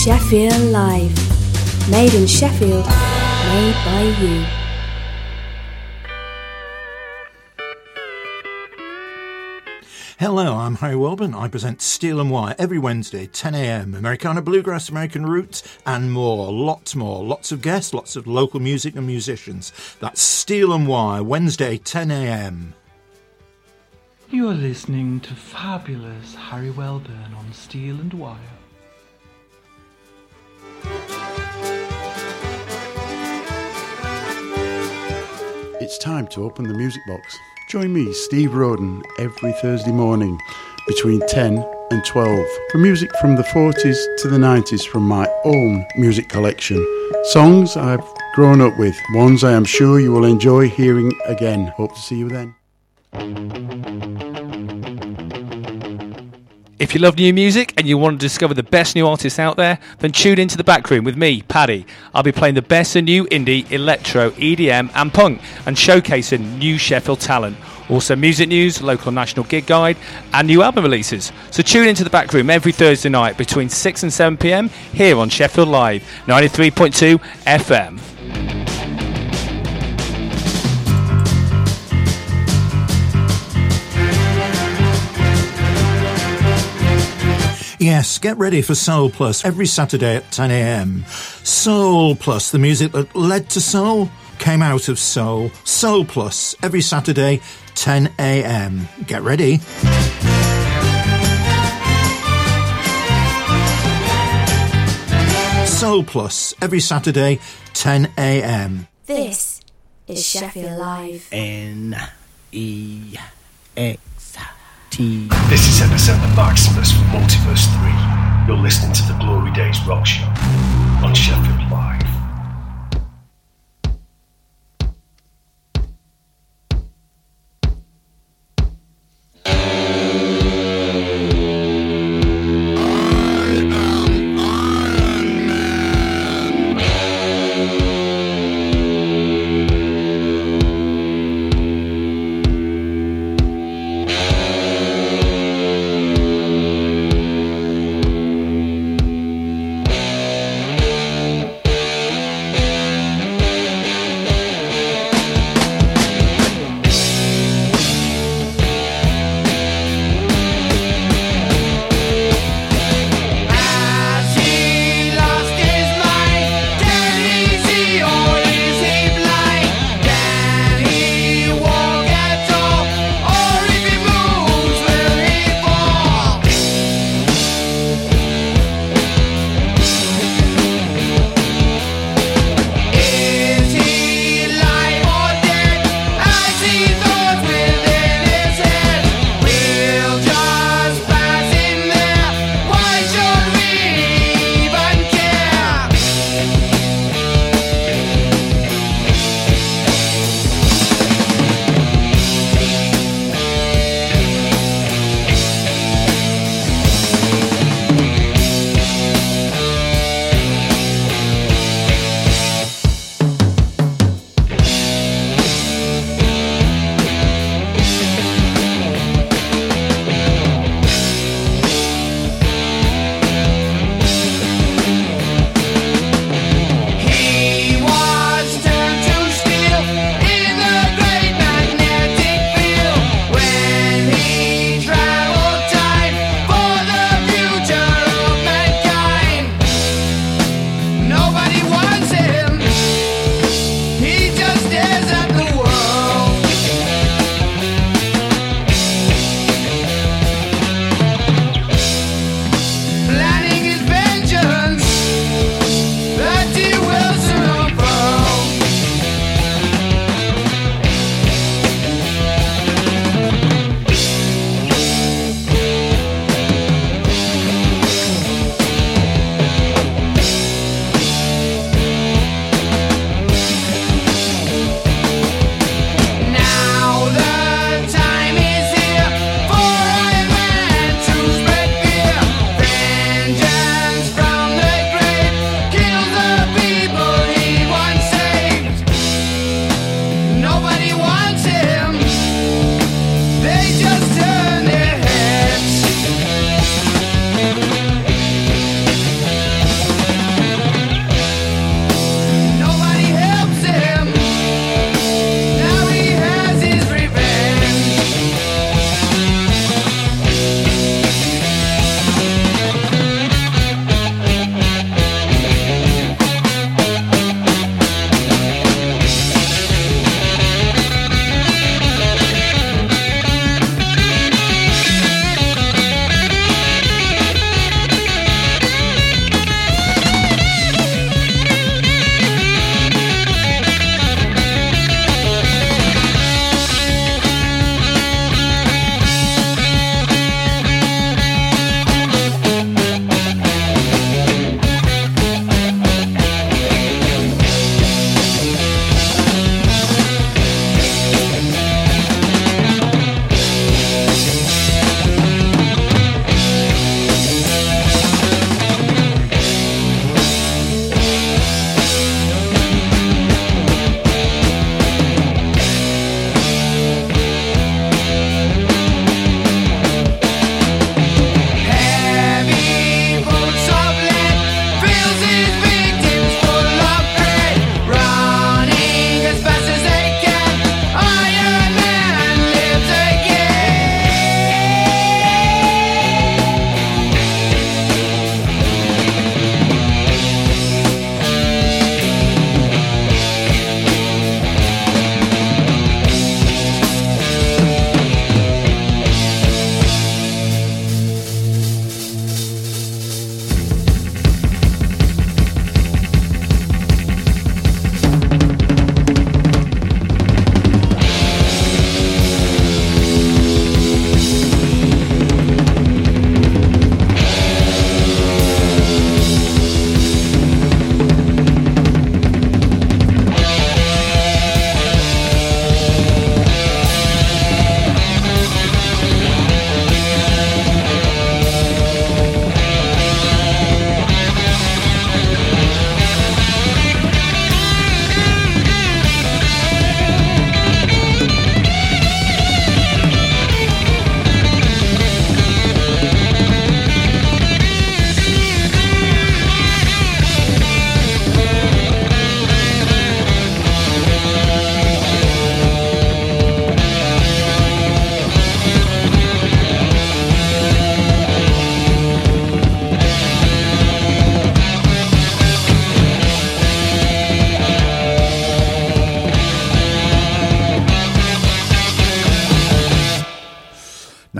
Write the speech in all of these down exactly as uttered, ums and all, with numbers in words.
Sheffield Live. Made in Sheffield, made by you. Hello, I'm Harry Welburn. I present Steel and Wire every Wednesday, ten a.m. Americana Bluegrass, American Roots, and more. Lots more. Lots of guests, lots of local music and musicians. That's Steel and Wire, Wednesday, ten a.m. You are listening to fabulous Harry Welburn on Steel and Wire. It's time to open the music box. Join me, Steve Roden, every Thursday morning between ten and twelve for music from the forties to the nineties from my own music collection. Songs I've grown up with, ones I am sure you will enjoy hearing again. Hope to see you then. If you love new music and you want to discover the best new artists out there, then tune into The Back Room with me, Paddy. I'll be playing the best of new indie, electro, E D M and punk and showcasing new Sheffield talent. Also music news, local and national gig guide and new album releases. So tune into The Back Room every Thursday night between six and seven p.m. here on Sheffield Live, ninety-three point two F M. Yes, get ready for Soul Plus every Saturday at ten a.m. Soul Plus, the music that led to soul, came out of soul. Soul Plus every Saturday, ten a.m. Get ready. Soul Plus every Saturday, ten a.m. This is Sheffield Live. N E X T. This is Epicenter Maximus from Multiverse three. You're listening to the Glory Days Rock Show on Sheffield Live.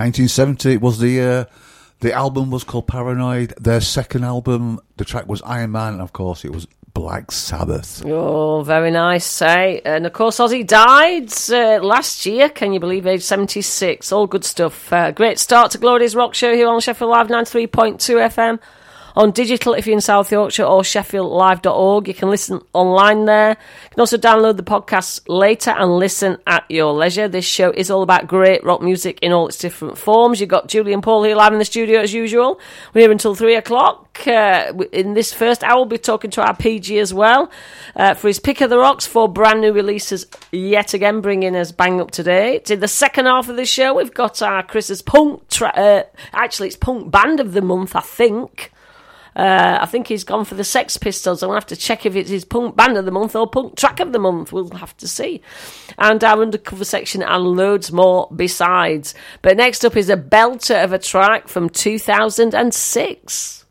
nineteen seventy. It was the uh, the album was called Paranoid. Their second album, the track was Iron Man, and of course it was Black Sabbath. Oh, very nice, eh? And of course, Ozzy died uh, last year, can you believe, age seventy-six. All good stuff. Uh, great start to Glory Days Rock Show here on Sheffield Live ninety-three point two F M. On digital if you're in South Yorkshire, or sheffield live dot org. You can listen online there. You can also download the podcast later and listen at your leisure. This show is all about great rock music in all its different forms. You've got Julie and Paul here live in the studio as usual. We're here until three o'clock. Uh, in this first hour, we'll be talking to our P G as well uh, for his pick of the rocks for brand new releases yet again, bringing us bang up to date. In the second half of the show, we've got our Chris's punk, tra- uh, actually it's punk band of the month, I think. Uh, I think he's gone for the Sex Pistols. I'm going to have to check if it's his punk band of the month or punk track of the month. We'll have to see. And our undercover section and loads more besides. But next up is a belter of a track from two thousand six.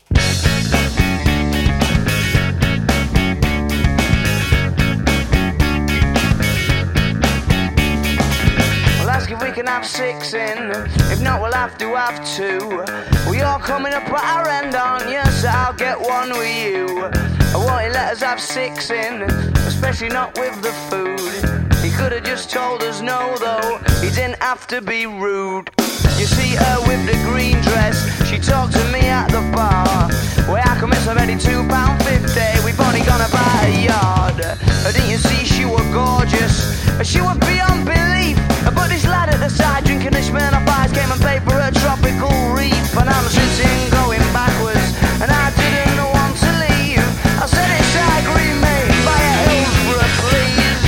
Ask if we can have six in. If not, we'll have to have two. We all coming up at our end, aren't you? So I'll get one with you. I want you let us have six in, especially not with the food. He could have just told us no, though. He didn't have to be rude. You see her with the green dress. She talked to me at the bar. Where I can miss already two pound fifty. We've only gone about a yard. Didn't you see she was gorgeous? She was beyond belief. But this lad at the side drinking the Smirnoff Ice came and paid for a tropical reef. And I'm sitting going backwards, and I didn't want to leave. I said it's I agree, mate, buy a Hillsborough, please.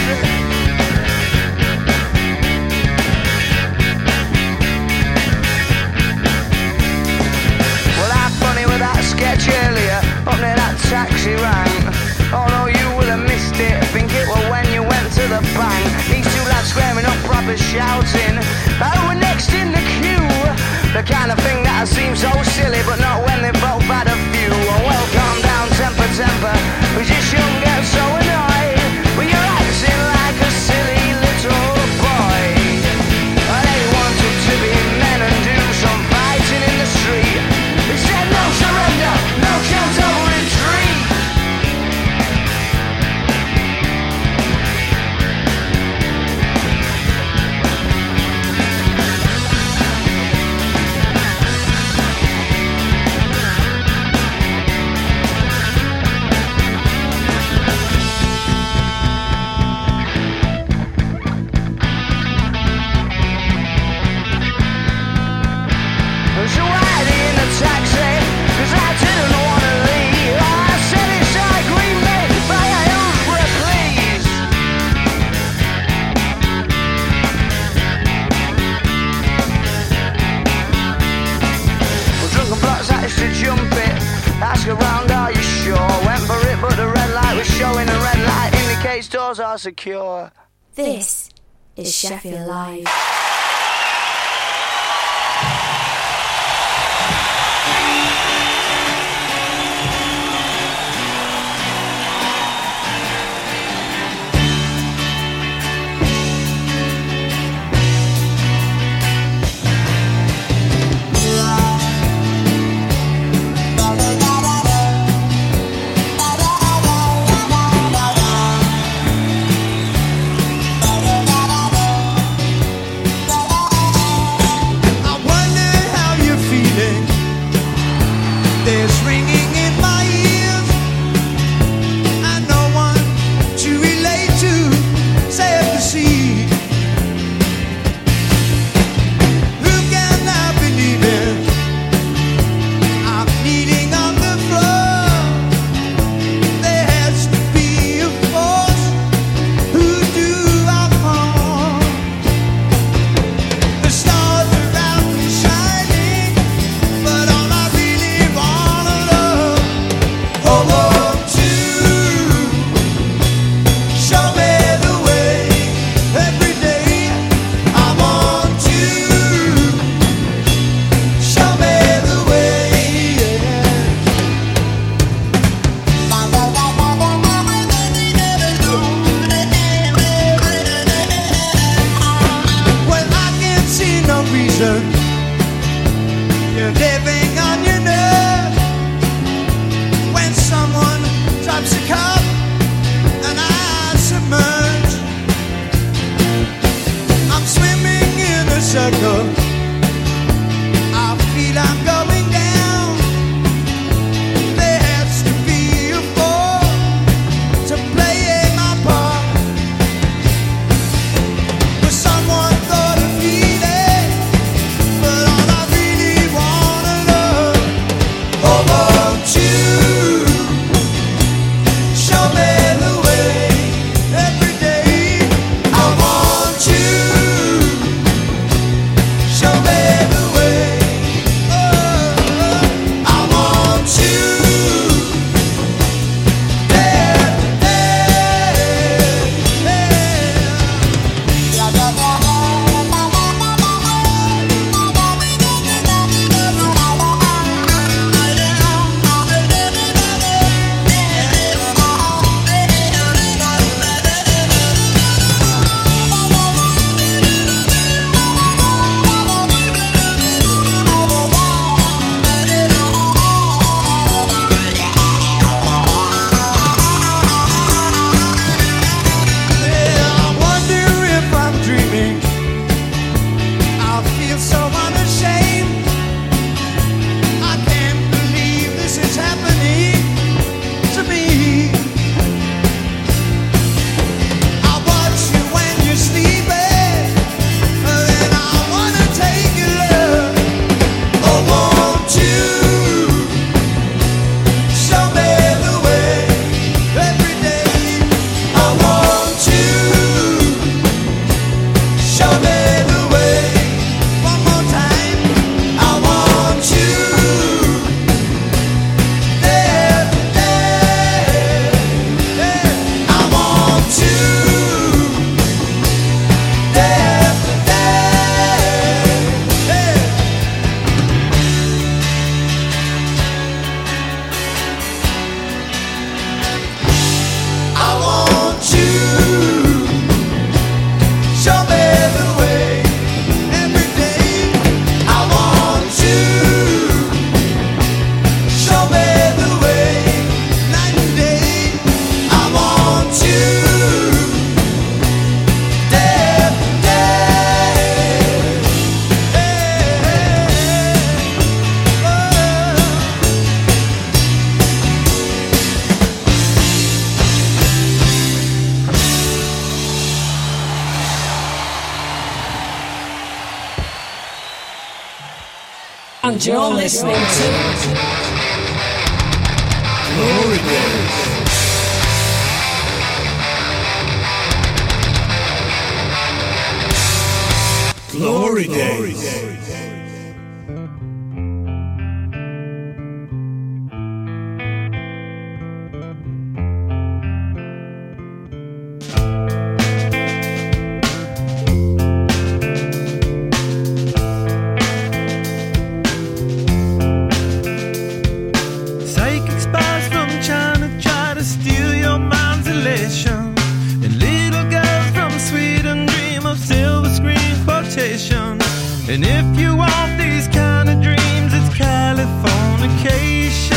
Well, I had funny with that sketch earlier, up near that taxi rank. Although you will have missed it, I think it was when you went to the bank. These two lads squaring up, proper shouting. Oh, we're next in the queue. The kind of thing that seems so silly, but not when they both had a few. Oh, well, calm down, temper, temper. We just shouldn't get so annoyed. But you're acting like a silly little boy. Well, they wanted to be men and do some fighting in the street. They said no surrender, no counter retreat. Around, are you sure? Went for it, but the red light was showing. The red light indicates doors are secure. This is Sheffield Live. And you're listening to Glory Days. Glory Days. Psychic spies from China try to steal your mind's elation, and little girls from Sweden dream of silver screen quotation. And if you want these kind of dreams, it's Californication.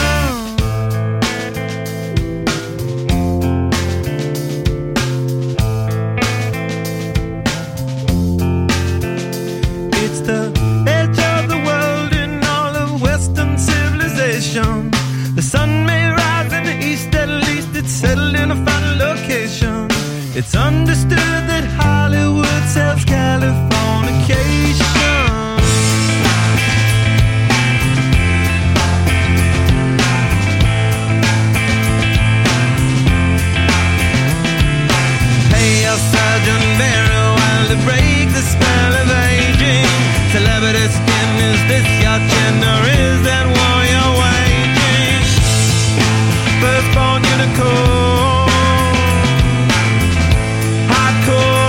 It's the edge of the world in all of Western civilization. The sun may rise in the east, at least it's settled in a final location. It's understood that Hollywood sells Californication. Pay your surgeon very well to break the spell of aging. Celebrity skin, is this your gender? Is that war you're waging? Firstborn unicorn, hardcore,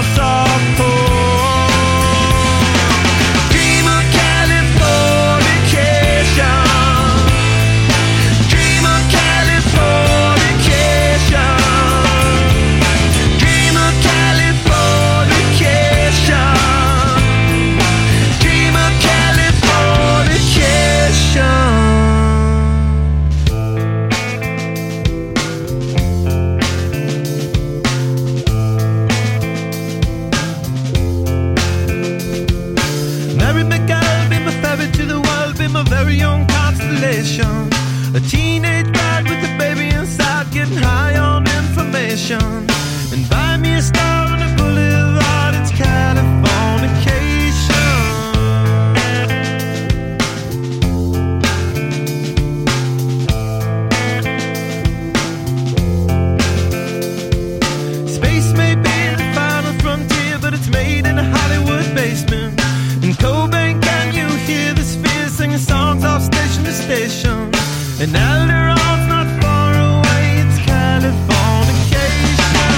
softcore. Dream of Californication. Dream of Californication. Dream of Californication. Dream of Californication. Mary McGill, be my ferry to the world, be my very own constellation. A teenage bride with a baby inside, getting high on information. And buy me a star on a boulevard, it's Californication. Space may be the final frontier, but it's made in a Hollywood basement. In Cobain, can you hear the sphere singing songs off station to station? And Alderon's not far away, it's Californication.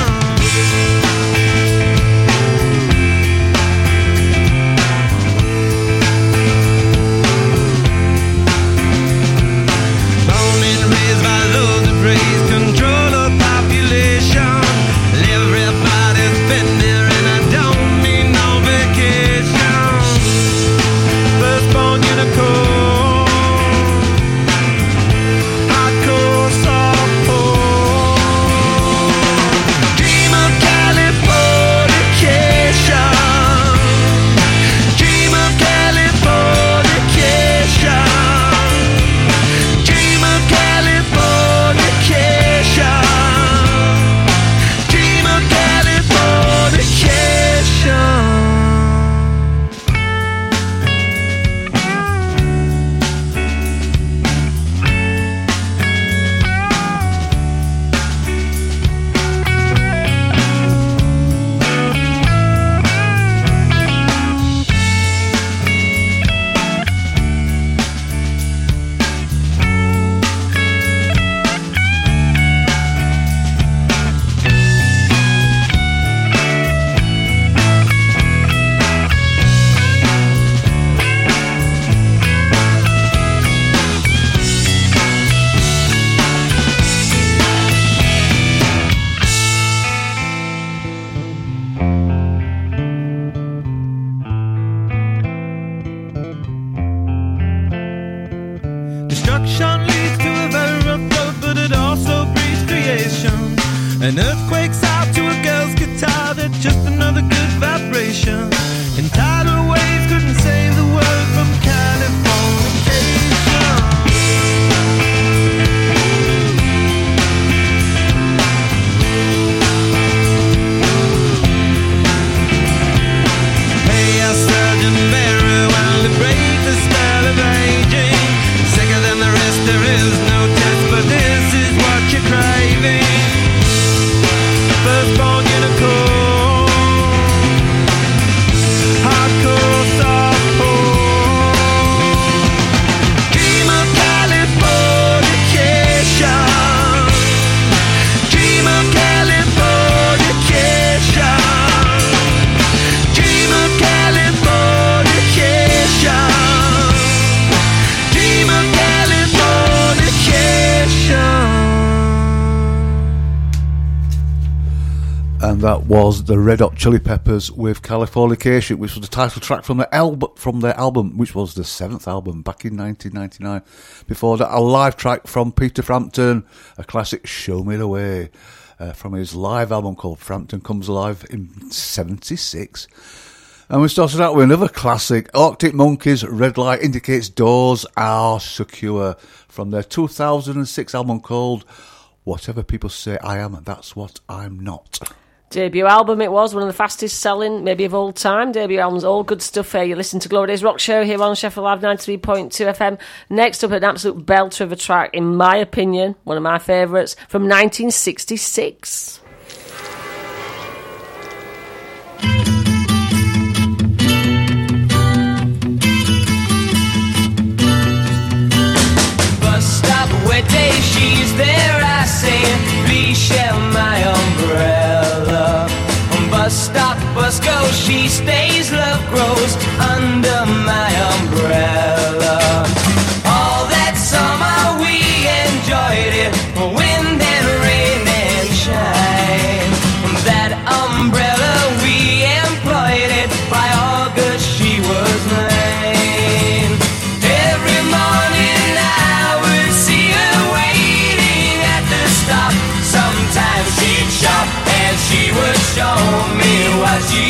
And that was the Red Hot Chili Peppers with Californication, which was the title track from their, album, from their album, which was the seventh album back in nineteen ninety-nine. Before that, a live track from Peter Frampton, a classic Show Me the Way, uh, from his live album called Frampton Comes Alive in seventy-six. And we started out with another classic, Arctic Monkeys, Red Light Indicates Doors Are Secure, from their two thousand six album called Whatever People Say I Am, That's What I'm Not. Debut album it was, one of the fastest selling, maybe of all time. Debut albums, all good stuff here. You listen to Glory Days Rock Show here on Sheffield Live ninety-three point two F M. Next up, an absolute belter of a track, in my opinion, one of my favourites, from nineteen sixty-six. Bus stop where day she's there, I say, please share my umbrella. Bus stop, bus go, she stays, love grows under my umbrella. All that summer we enjoyed it, wind and rain and shine. That umbrella we employed it, by August she was mine. Every morning I would see her waiting at the stop. Sometimes she'd shop and she would show me what she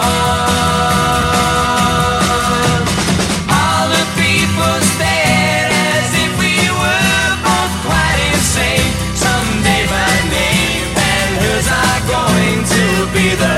bought. All the people stared as if we were both quite insane. Someday my name and hers are going to be the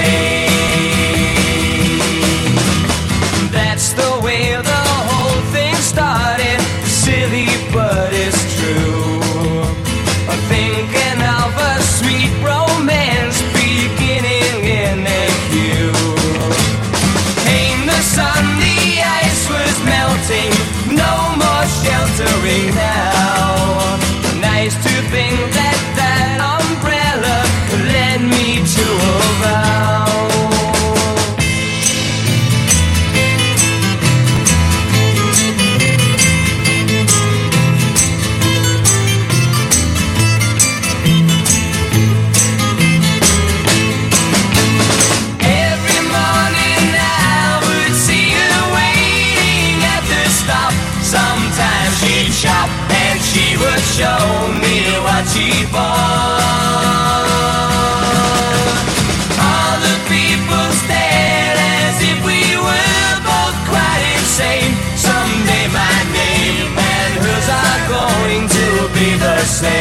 same. That's the way the whole thing started. Silly, but it's true. Thinking of a sweet romance beginning in a queue. Came the sun, the ice was melting, no more sheltering now. Nice to think that that umbrella led me to a vow. Shop and she would show me what she bought. All the people stared as if we were both quite insane. Someday my name and hers are going to be the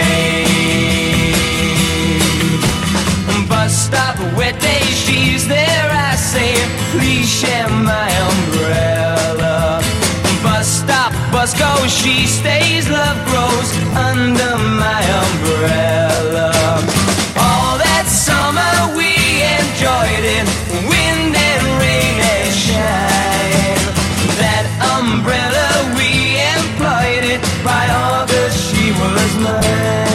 same. Bus stop, wet day, she's there, I say, please share my umbrella. Bus stop, bus goes, she stays, love grows under my umbrella. All that summer we enjoyed it, wind and rain and shine. That umbrella we employed it, by August she was mine.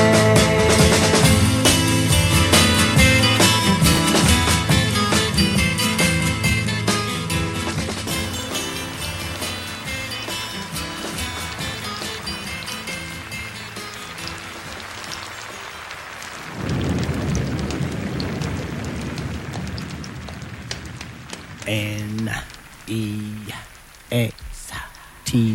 N E X T.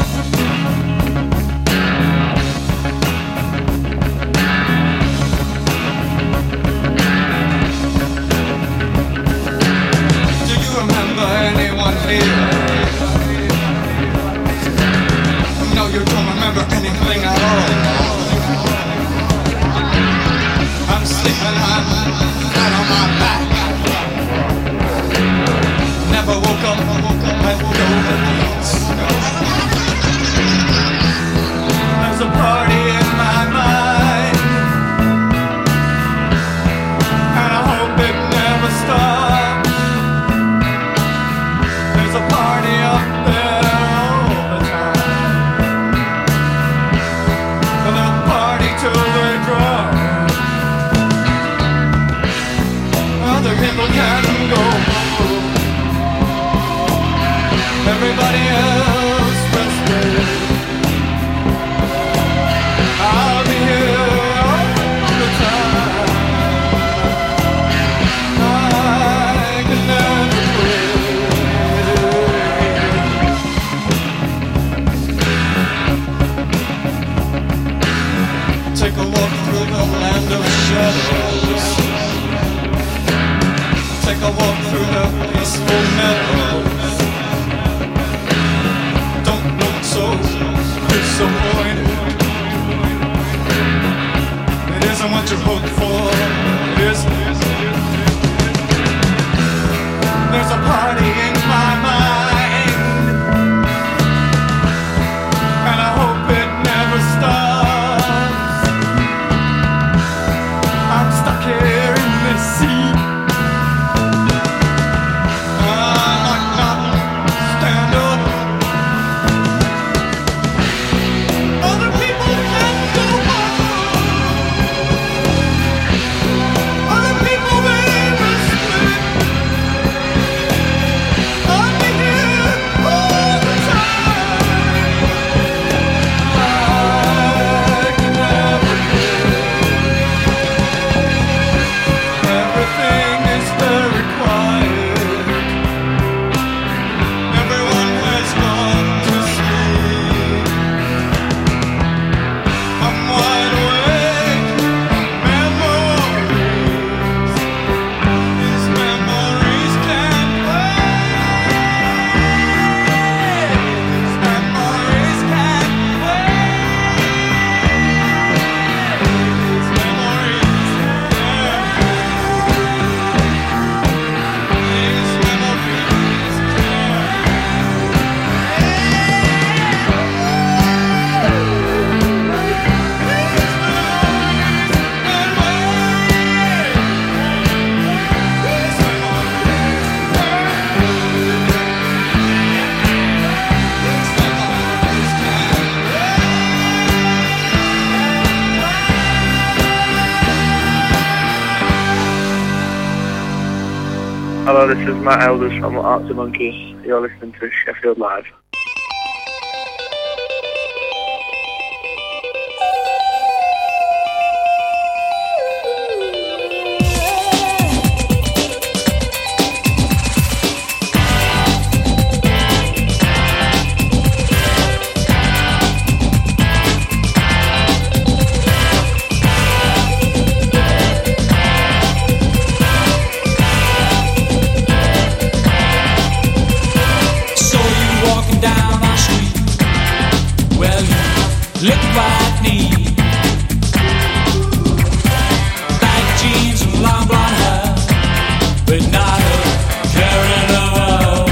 Do you remember anyone here? No, you don't remember anything at all. I'm sleeping, I'm flat on my back. Never woke up and no release. There's a party in my mind, and I hope it never stops. There's a party up there all the time, and they'll party till they drop. Other people can go. Everybody else rested. I'll be here all the time. Take a walk through the land of shadows. Take a walk through the peaceful meadows. Don't look so disappointed. It isn't what you hoped for, is it? There's a party in my mind, and I hope it never stops. I'm stuck here in this seat. I might not stand up. Other people can go on. Other people they respect. I'll be here all the time. I can never everything is very quiet. Everyone has gone to sleep. I'm wide awake. Memories, these memories can't wait. These memories can't wait. These memories Hello, this is Matt Elders from Arctic Monkeys. You're listening to Sheffield Live. Saw you walking down our street. Well, you look quite neat. Baggy jeans and long blonde hair, but not a care in the world.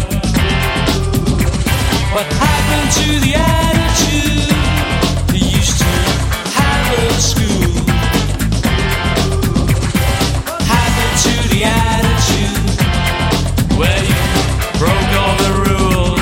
What happened to the attitude you used to have at school? What happened to the attitude where you broke all the rules?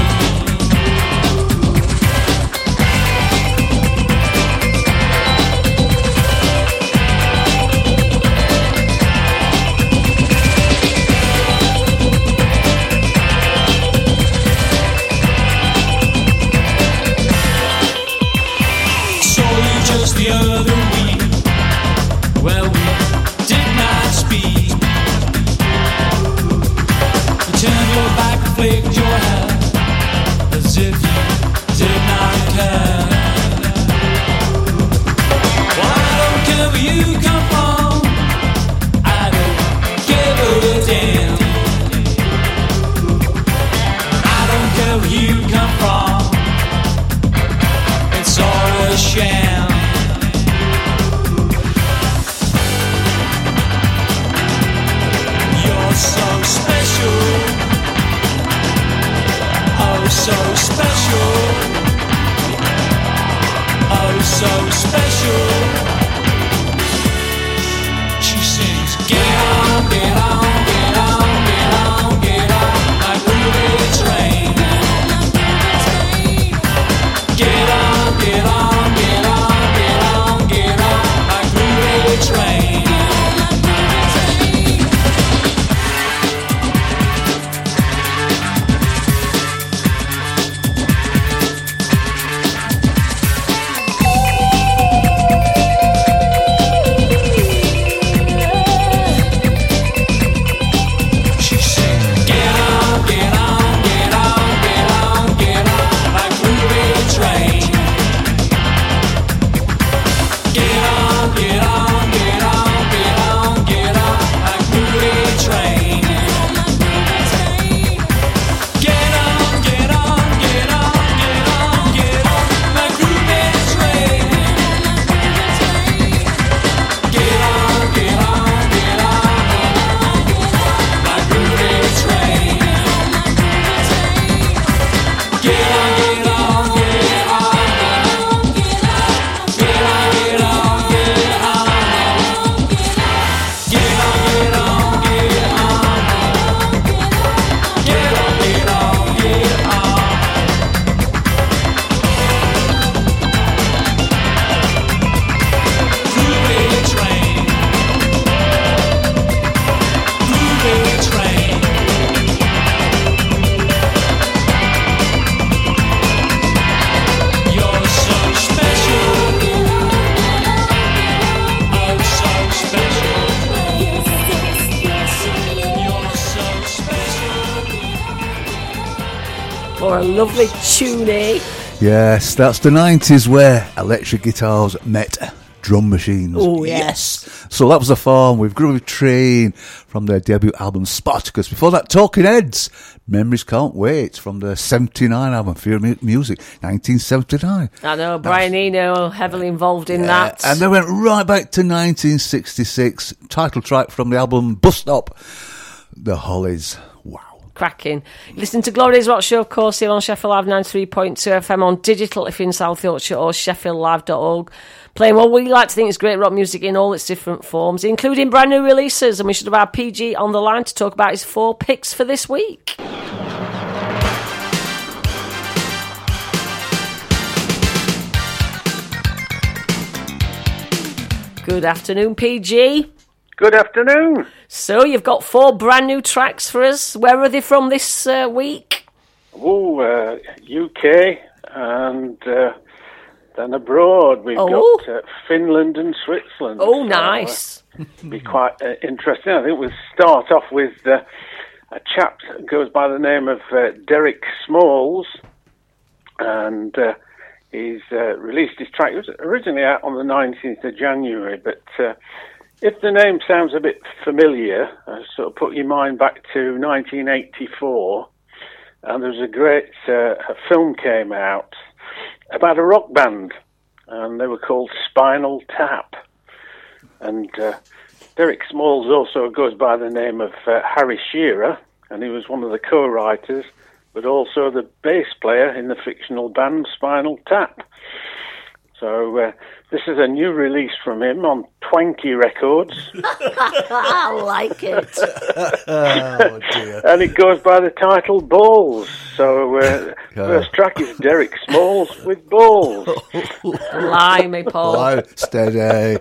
Saw you just the other week. Well, we did not speak. You turned your back and flicked your hair as if you did not care. Well, I don't care where you come from. I don't give a damn. I don't care where you come from. It's all a sham. You're so special. Oh, so special. Oh, so special. She sings, get on, get on, get on, get on, get on, my groovy train. Get on, get on, get on, get on, get on, my groovy train. a lovely tune. Yes, that's the nineties where electric guitars met drum machines. Oh, yes. So that was a form with Groovy Train from their debut album Spartacus. Before that, Talking Heads, Memories Can't Wait from the seventy-nine album Fear of Music, nineteen seventy-nine. I know, Brian Eno heavily involved in Yeah, that. and they went right back to nineteen sixty-six, title track from the album Bus Stop, The Hollies. Cracking. You listen to Glory Days Rock Show, of course, here on Sheffield Live ninety-three point two F M, on digital if you're in South Yorkshire, or sheffield live dot org. Playing what we like to think is great rock music in all its different forms, including brand new releases. And we should have had P G on the line to talk about his four picks for this week. Good afternoon, P G. Good afternoon. So you've got four brand new tracks for us. Where are they from this uh, week? Oh, uh, U K and uh, then abroad. We've Oh. got uh, Finland and Switzerland. Oh, So, nice. uh, be quite uh, interesting. I think we'll start off with uh, a chap that goes by the name of uh, Derek Smalls, and uh, he's uh, released his track. It was originally out on the nineteenth of January, but uh, if the name sounds a bit familiar, uh, sort of put your mind back to nineteen eighty-four, and there was a great uh, a film came out about a rock band, and they were called Spinal Tap. And uh, Derek Smalls also goes by the name of uh, Harry Shearer, and he was one of the co-writers, but also the bass player in the fictional band Spinal Tap. So uh, this is a new release from him on Twanky Records. I like it. Oh, dear. And it goes by the title Balls. So uh, Yeah. first track is Derek Smalls with Balls. Blimey, Paul. Hello, steady.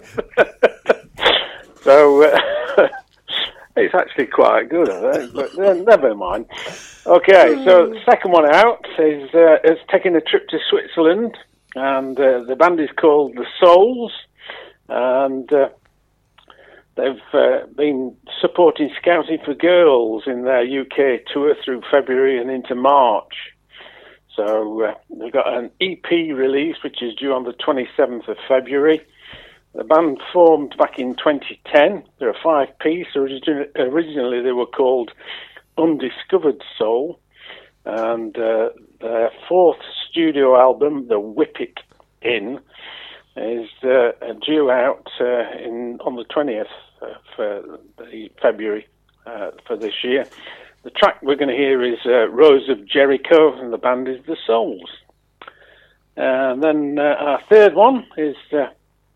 So uh, it's actually quite good, I think, but uh, never mind. Okay, so the second one out is, uh, is taking a trip to Switzerland, and uh, the band is called The Souls, and uh, they've uh, been supporting Scouting for Girls in their U K tour through February and into March. So uh, they've got an E P release, which is due on the twenty-seventh of February. The band formed back in twenty ten. They're a five-piece. Origin- originally, they were called Undiscovered Soul. And uh, their fourth studio album, The Whip It In, is uh, due out uh, in on the twentieth of uh, the February uh, for this year. The track we're going to hear is uh, Rose of Jericho, and the band is The Souls. And then uh, our third one is uh,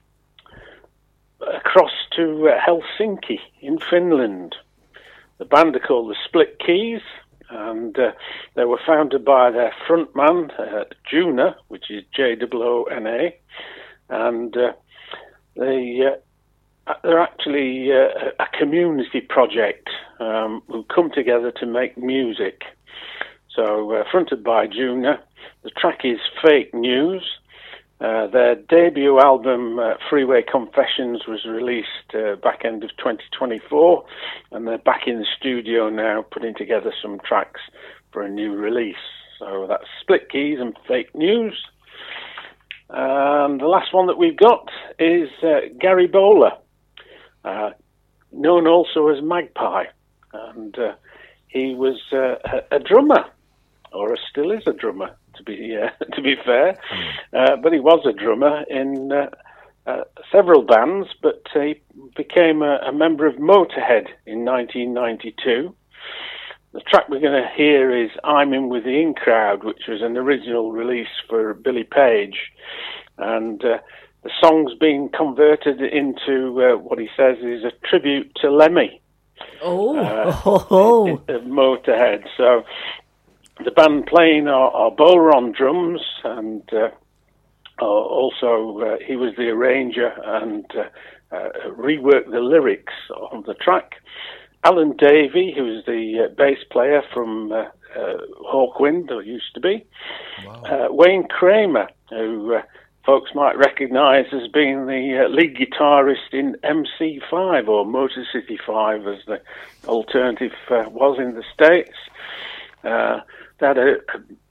across to uh, Helsinki in Finland. The band are called the Split Keys, and uh, they were founded by their frontman, uh, Juna, which is J O O N A, and uh, they, uh, they're actually uh, a community project um, who come together to make music. So, uh, fronted by Juna, the track is Fake News. Uh, their debut album, uh, Freeway Confessions, was released uh, back end of twenty twenty-four, and they're back in the studio now putting together some tracks for a new release. So that's Split Keys and Fake News. And the last one that we've got is uh, Gary Bowler, uh, known also as Magpie, and uh, he was uh, a, a drummer, or still is a drummer, to be uh, to be fair, uh, but he was a drummer in uh, uh, several bands, but uh, he became a, a member of Motorhead in nineteen ninety-two. The track we're going to hear is I'm In With the In Crowd, which was an original release for Billy Page, and uh, the song's been converted into uh, what he says is a tribute to Lemmy. Oh, uh, oh, oh. of Motorhead. So the band playing are, are Bowler on drums, and uh, uh, also uh, he was the arranger and uh, uh, reworked the lyrics on the track. Alan Davey, who's the uh, bass player from uh, uh, Hawkwind, or used to be. Wow. Uh, Wayne Kramer, who uh, folks might recognise as being the uh, lead guitarist in M C five, or Motor City five, as the alternative uh, was in the States. Uh, they had a, a big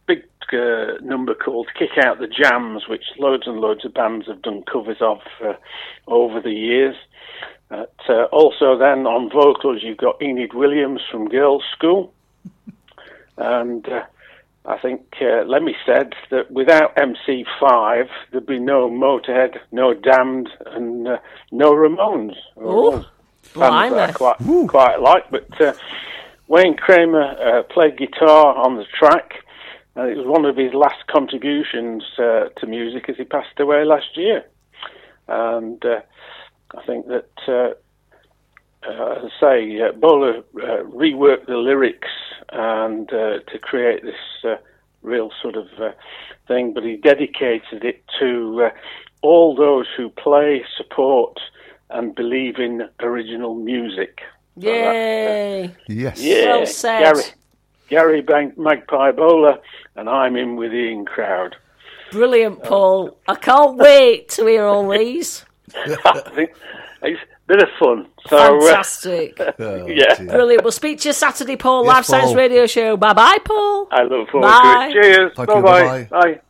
uh, number called Kick Out the Jams, which loads and loads of bands have done covers of uh, over the years. Uh, also then on vocals you've got Enid Williams from Girls' School. And uh, I think uh, Lemmy said that without M C five there'd be no Motorhead, no Damned, and uh, no Ramones. Oh, bands that I quite, quite like. But uh, Wayne Kramer uh, played guitar on the track, and it was one of his last contributions uh, to music as he passed away last year. And uh, I think that, uh, uh, as I say, uh, Bowler uh, reworked the lyrics and uh, to create this uh, real sort of uh, thing, but he dedicated it to uh, all those who play, support, and believe in original music. So Yay! That, uh, yes. Yeah. Well said. Gary, Gary Bank, Magpie Bowler, and I'm in with the in crowd. Brilliant, Paul. I can't wait to hear all these. I think it's a bit of fun. So, Fantastic. Uh, Oh, yeah. dear. Brilliant. We'll speak to you Saturday, Paul. Yes, Live Science Paul. Radio Show. Bye-bye, Paul. I look forward Bye. to it. Cheers. Thank you, Bye-bye. bye-bye. Bye.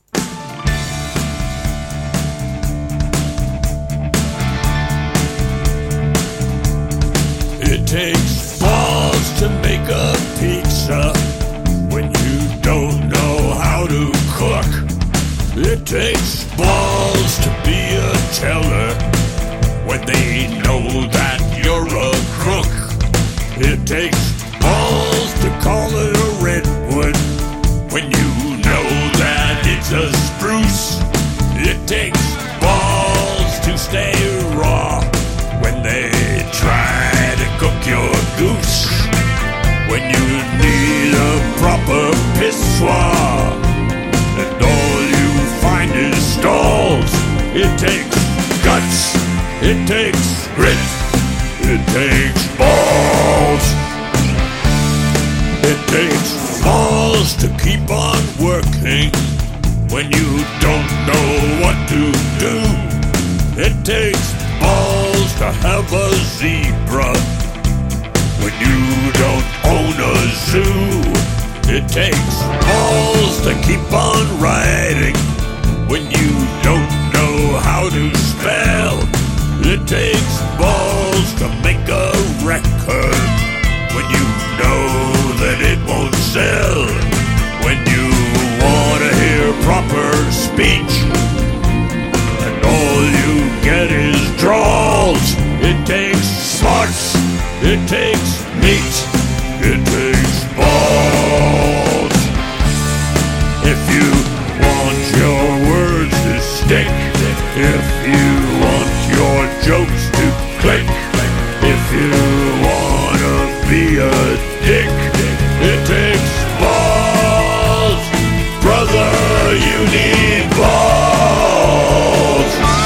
It takes balls to make a pizza when you don't know how to cook. It takes balls to be a teller when they know that you're a crook. It takes balls to call it a redwood when you know that it's a spruce. It takes balls to stay raw when they try to cook your goose. When you need a proper pissoir and all you find is stalls. It takes guts, it takes grit, it takes balls. It takes balls to keep on working when you don't know what to do. It takes balls to have a zebra when you don't own a zoo. It takes balls to keep on writing when you don't know how to spell. It takes balls to make a record when you know that it won't sell. When you want to hear proper speech and all you get is drawls. It takes smarts, it takes meat, it takes balls. If you want your words to stick, if you want your jokes to click, if you wanna be a dick, it takes balls. Brother, you need balls.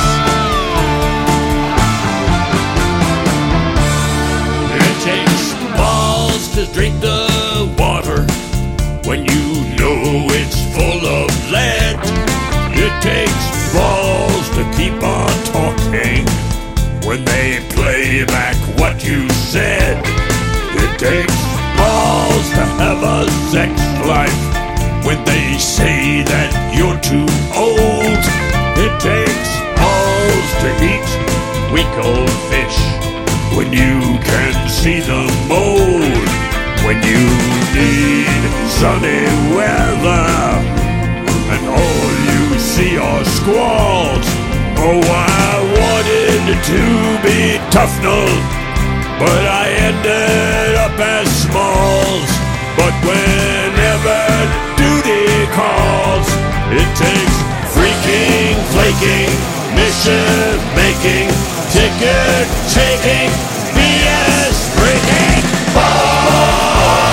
It takes balls to drink the water when you know it's full of lead. It takes balls to keep on talking when they play back what you said. It takes balls to have a sex life when they say that you're too old. It takes balls to eat weak old fish when you can see the mold. When you need sunny weather and all you see are squalls. Oh, I wanted to be Tufnell, but I ended up as Smalls. But whenever duty calls, it takes freaking, flaking, mission making, ticket taking, B S breaking balls.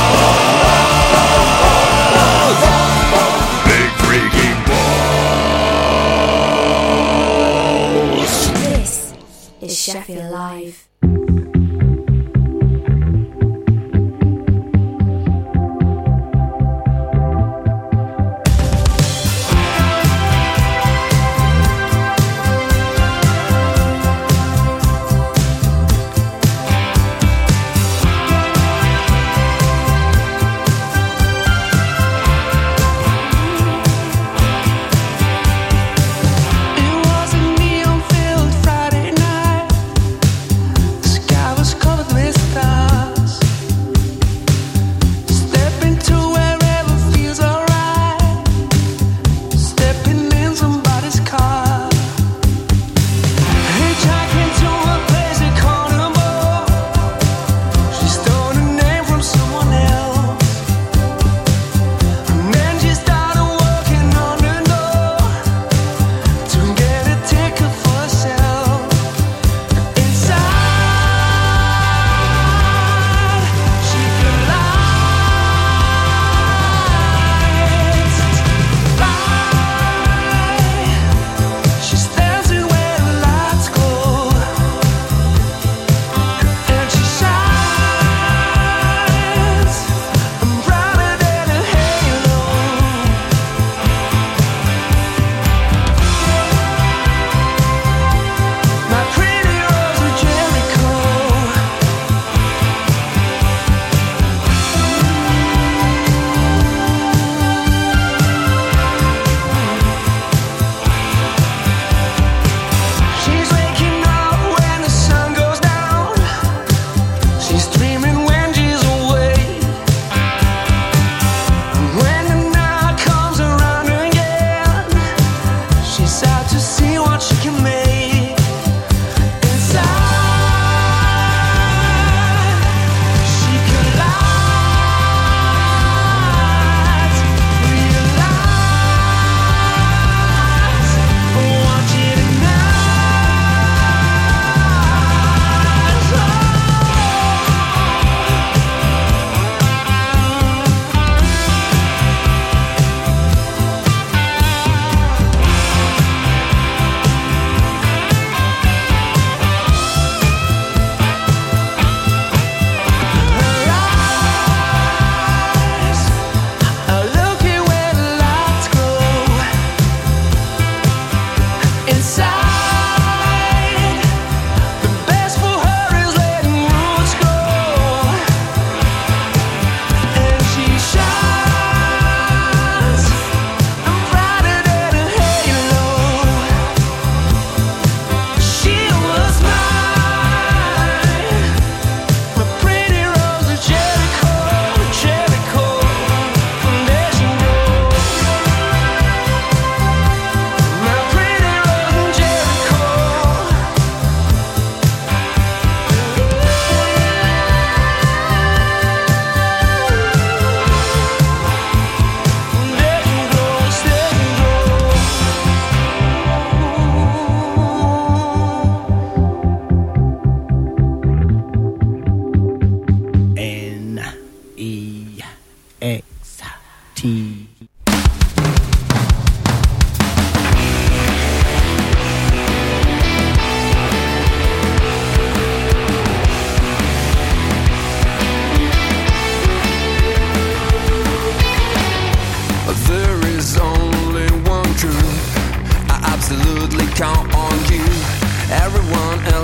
Big freaking balls. This is Sheffield Live.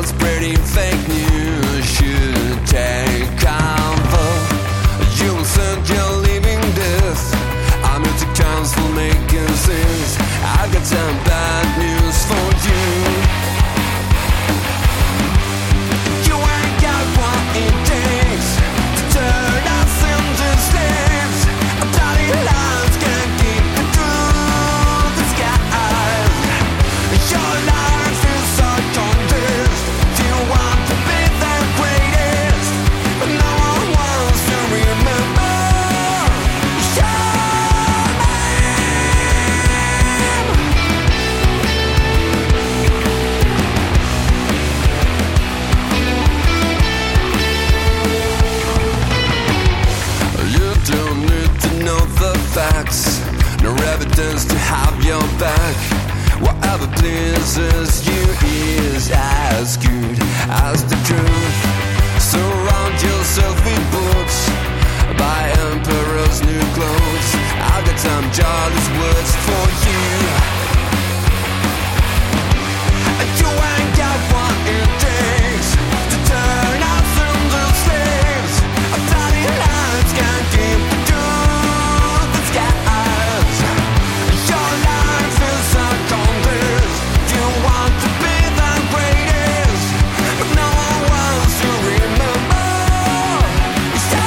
spreading fake news should take cover. You will send your living death. Our music comes for making sense. I got some bad news for you. You ain't got what it takes to turn us into slaves. A bloody lies can't keep you through the skies. Your life is a contest. You want to be the greatest, but no one wants to remember your name. You don't need to know the facts, no evidence to have your back. Whatever pleases you is as good as the truth. Surround yourself with books, buy emperor's new clothes. I've got some jolliest words for you. You ain't got what it takes to turn us into slaves. A bloody lies can't keep you through the skies. Your life is a contest. You want to be the greatest, but no one wants to remember your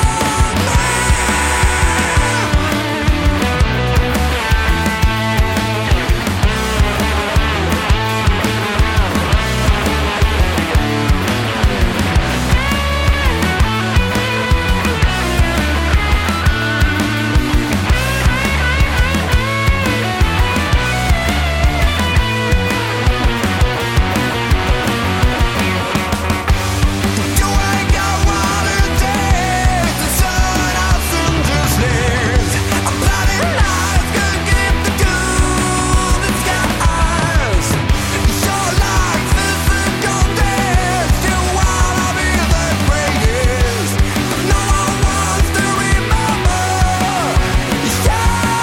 You ain't got what it takes to turn us into slaves. A bloody lies can keep the good in skies. Your life is a contest. You wanna be the greatest, but no one wants to remember your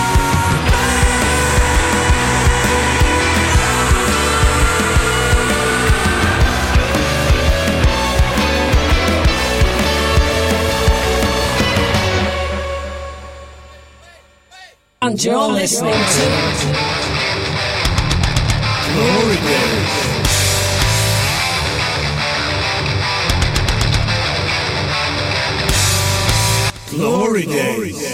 And you're listening to Glory Days. Glory Days.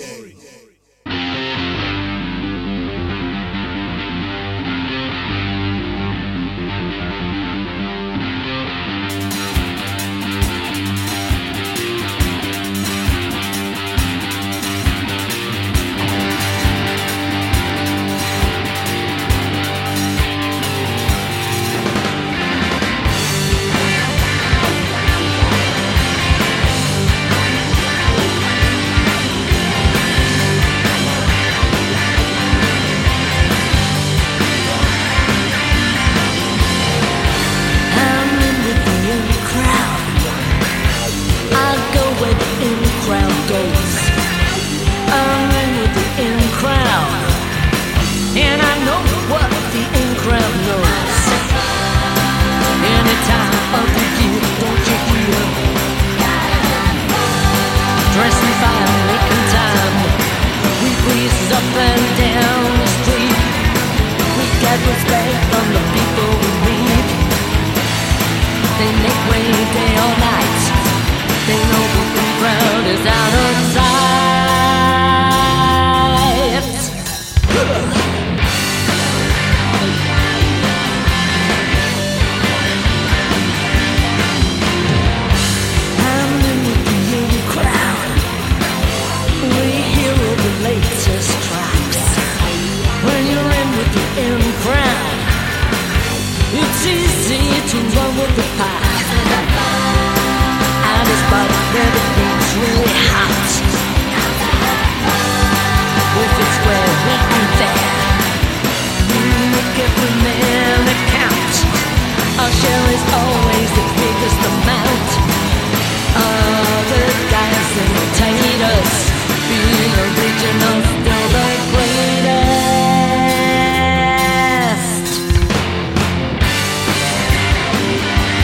I'm in with the in crowd. I go where the in crowd goes. I'm in with the in crowd, and I know what the in crowd knows. Any time of the year, don't you hear? Dressing fine, making time. We breeze up and down the street. We get respect from the people we meet. They make way day or night. They know the in crowd is out of sight. I'm in with the in crowd. We hear all the latest tracks. When you're in with the in crowd, it's easy to run with the pack. And it's but everything's really hot. With its where we and there, we make every man a count. Our share is always the biggest amount. Other guys imitate us, being original, still the greatest.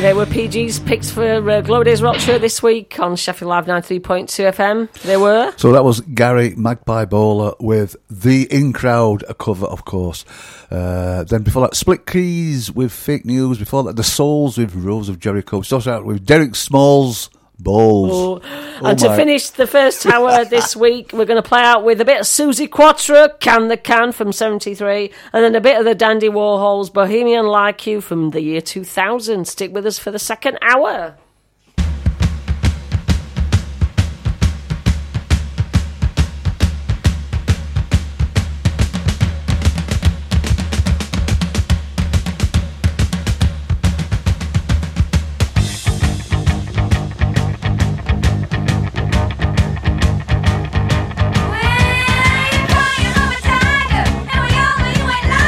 They were P G's picks for uh, Glory Days Rock Show this week on Sheffield Live ninety-three point two F M. They were. So that was Gary Magpie Bowler with The In Crowd, a cover, of course. Uh, then before that, Split Keys with Fake News. Before that, The Souls with Rose of Jericho. Starts out with Derek Smalls, Balls. Oh. Oh And to my. finish the first hour this week, we're going to play out with a bit of Susie Quattro, Can the Can from seventy-three, and then a bit of the Dandy Warhols, Bohemian Like You from the year two thousand. Stick with us for the second hour.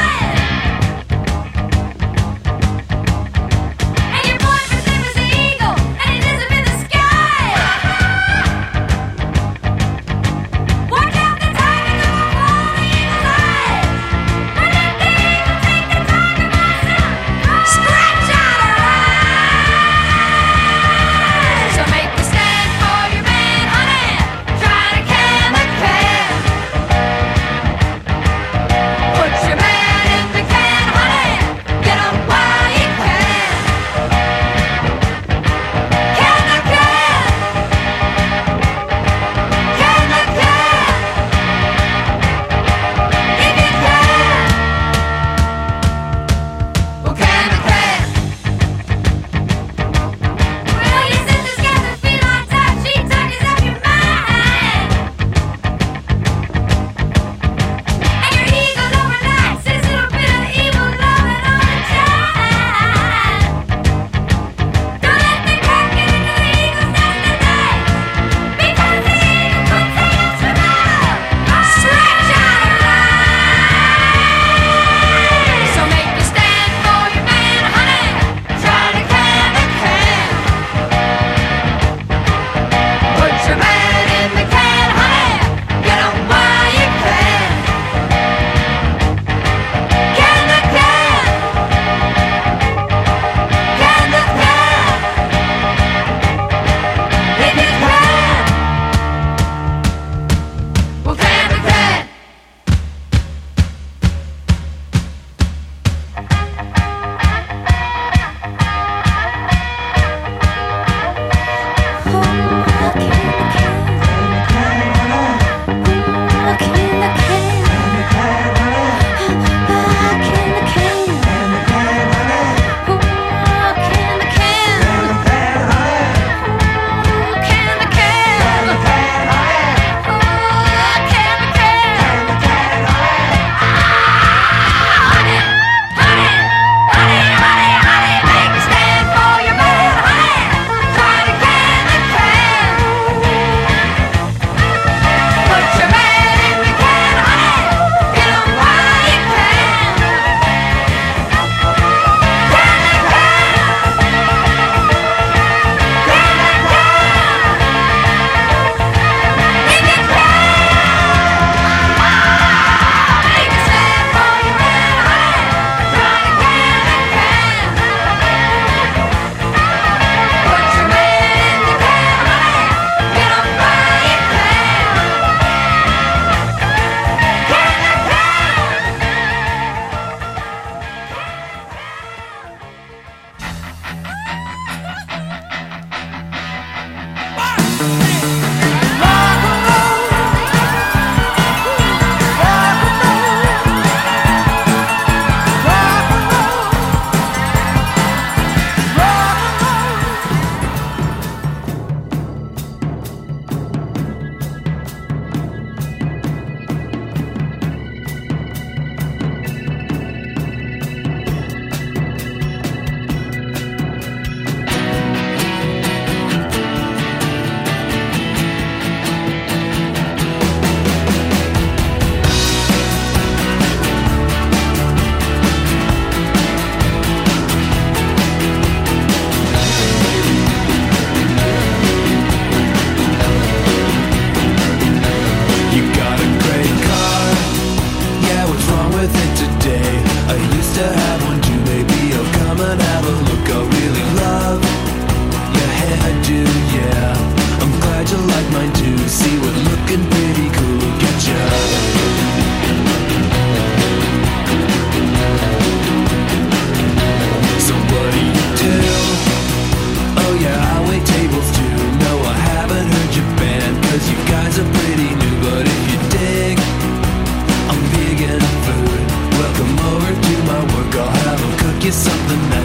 And your boyfriend's name is Eagle. you something